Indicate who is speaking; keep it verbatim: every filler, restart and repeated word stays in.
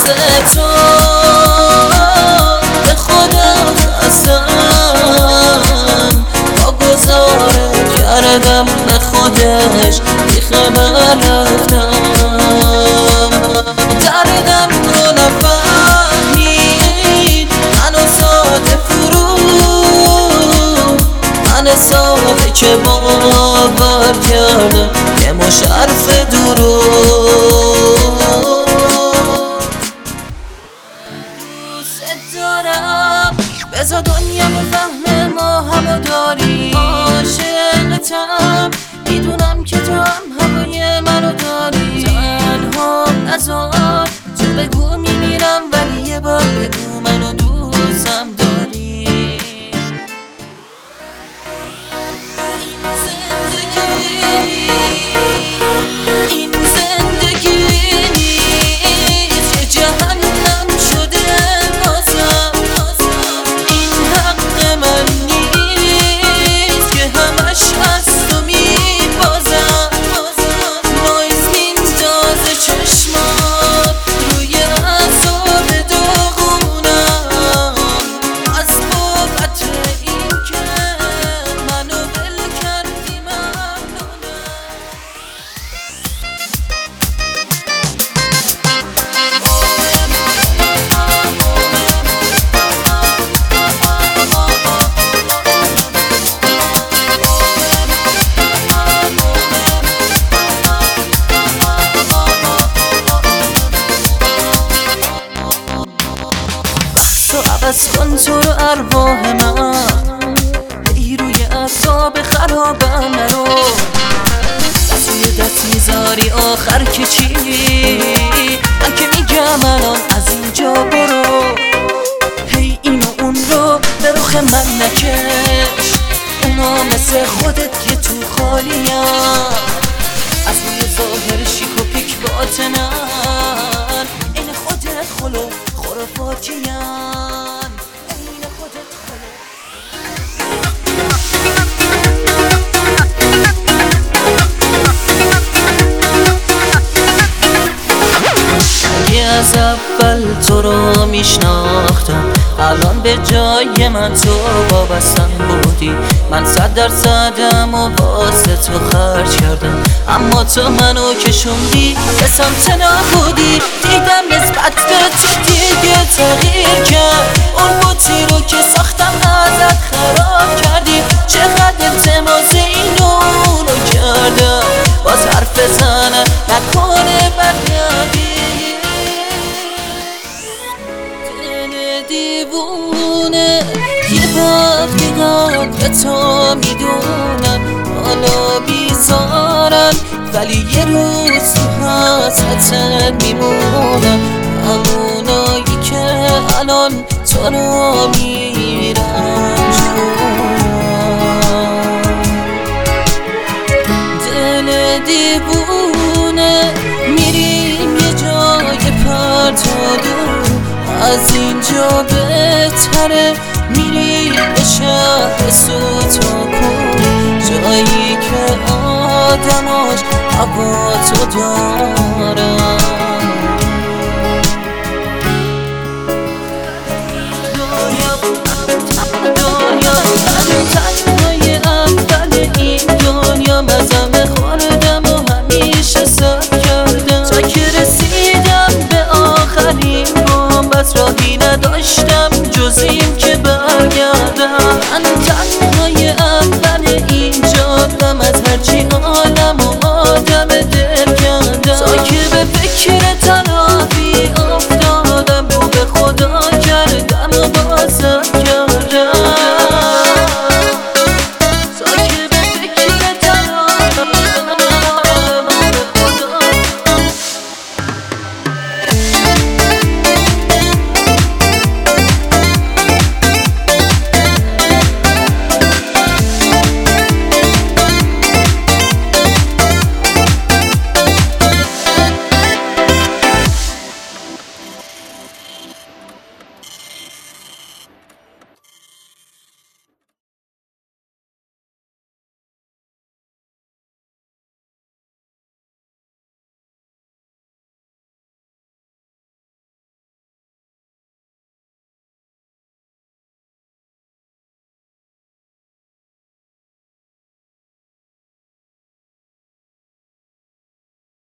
Speaker 1: واسه تو به خودم خستم، با گذارت کردم به خودش بی خبر رفتم. دردم رو نفهمید منو ساده فرو، من ساده که باور کردم یه مش حرف دروغ. دوست دارم بذار دنیا بفهمه ما همو داری، عاشقتم میدونم که تو هم هوای منو داری. تنها نذار تو بگو میمیرم، ولی یه بار بگو منو دوستم داری. این زندگی نیست که جهنم شده بازم، این حق من نیست که همش از تو میبازم. نایز میندازه چشمات روی اعصاب داغونم، از بابت این که منو ول کردی ممنونم. تو عوض کن تو رو ارواح من، ای روی اعصاب خرابم نرو. دست روی دست میذاری آخر که چی؟ من که میگم الان از اینجا برو. هی اینو اون رو به رخ من نکش، اونا مثل خودت که تو خالیم، از روی ظاهر شیک و پیک باطنن، این خودت خلو خرافاتین، این خودت خلو. اگه از اول تو رو میشناختم الان به جای من تو وابستم بودی. من صد درصدم و واسه تو خرج کردم، اما تو منو کشوندی به سمت نابودی. دیدم نسبت به تو دیگه تغییر کرد، اون بوتی رو که ساختم ازت خراب کردی. چقدر التماس اینو رو کردم باز حرف زنم نکنه برگردی. دیوونه یه وقت نگاه به تو میدونم حالا بیزارن، ولی یه روز تو حسرتت میمونم. همونایی که الان تو رو میرن دل دیوونه میریم یه جای پرت و دور، از اینجا بهتره میریم به شهر سوتاکون، جایی که آدماش هوا تو دارن.